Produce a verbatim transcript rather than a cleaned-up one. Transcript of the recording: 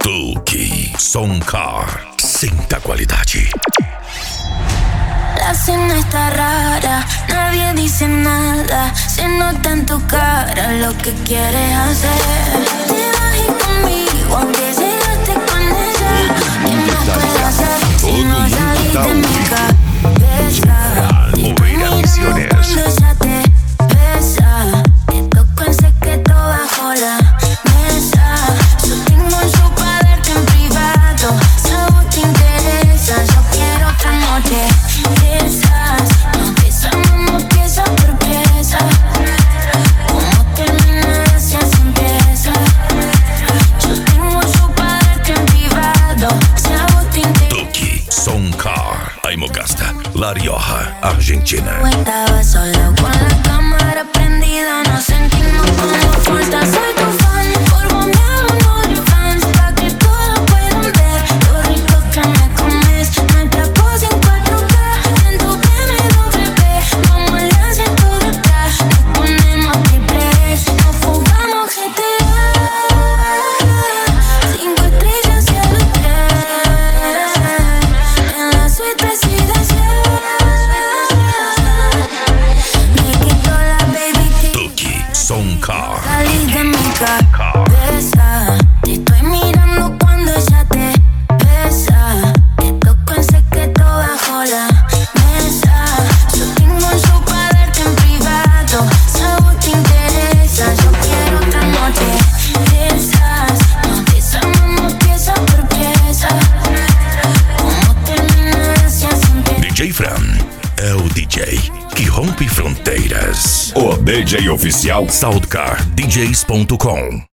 Tuki Soundcar. Sinta qualidade. La cena está rara, nadie dice nada. Se nota en tu cara lo que quieres hacer. Te vas a ir conmigo, aunque llegaste con ella. ¿Qué más puedo hacer si no salís de mi cabeza? Y estoy mirando cuando ella te besa. Te toco en secreto bajo la mesa. Yo tengo un show para darte en privado. Si a vos te interesa, yo quiero otra noche. Aimogasta, La Rioja, Argentina. Estaba solo con la cámara prendida, nos sentimos como falta. Soy tu fan, por vos me hago un OnlyFans, pa' que todos puedan ver lo rico que me comes. Nuestra pose en cuatro K, en tu B M W. Vamos al asiento de atrás, nos ponemos triple S, nos fugamos G T A. Cinco estrellas y a los tres, en la suite presidencial. Soundcar. Salí de mi cabeza. Te estoy mirando cuando ella te besa. Te toco en secreto bajo la mesa. Yo tengo un show para darte en privado. Si a vos te interesa, yo quiero otra noche de esas. Nos desarmamos pieza por pieza. Como termina Asia sin pieza. D J Fran é o D J que rompe fronteiras. O D J oficial Soundcar D Js ponto com.